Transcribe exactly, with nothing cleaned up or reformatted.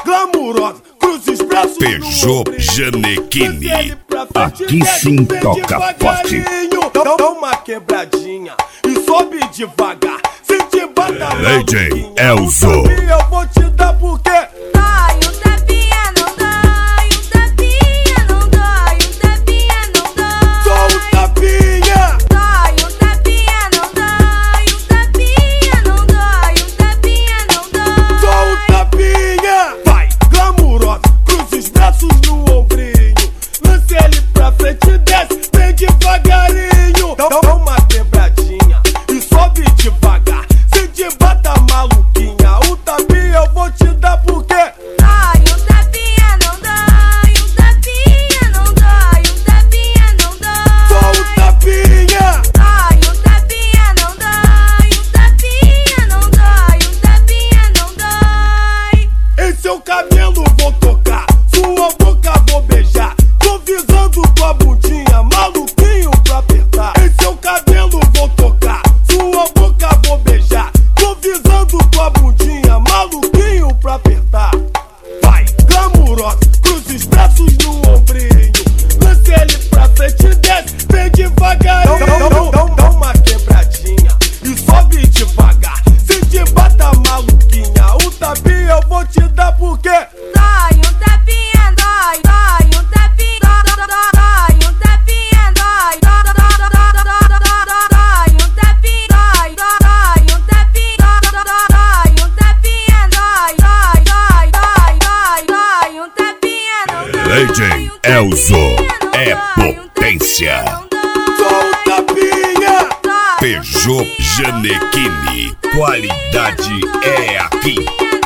glamurosa, Cruz Expresso. Peugeot Janequine. Aqui sim toca forte. Dá uma quebradinha e sobe devagar. Se te bata D J Elzo. Eu vou te dar porque dói, um tapinha não dói, um tapinha não dói, um tapinha não dói. Só um tapinha. Dói, um tapinha não dói, um tapinha não dói, um tapinha não dói. Só um tapinha. Vai, glamurosa, cruza os braços no ombrinho. Lance ele pra frente e desce, vem devagarinho. Dá uma quebradinha e sobe devagar. Se te bata maluquinha, o tapinha eu vou te dar porque dói, um tapinha não dói, um tapinha não dói, um tapinha não dói. só um tapinha. Dói, um tapinha não dói, um tapinha não dói, um tapinha não dói. Em seu cabelo vou tocar, sua boca vou beijar. Tô visando tua bundinha, maluquinho pra apertar. Em seu cabelo vou tocar, sua boca vou beijar. Tô visando tua bundinha, maluquinho pra apertar. Vai, glamurosa, cruza os braços no ombrinho. Lance ele pra frente e desce, vem devagarinho. Dá, dá, dá, dá uma quebradinha e sobe devagar. Se te bata maluquinha, o tapinha eu vou te dar porque Dói, um tapinha dói, dói, um tapinha dói, dói, um tapinha dói, dói, dói, um tapinha dói, dói, um tapinha dói, um tapinha dói, dói, dói, dói, dói, um tapinha não dói. D J Elzo é potência. só um tapinha. Peugeot Janequine. Qualidade é aqui.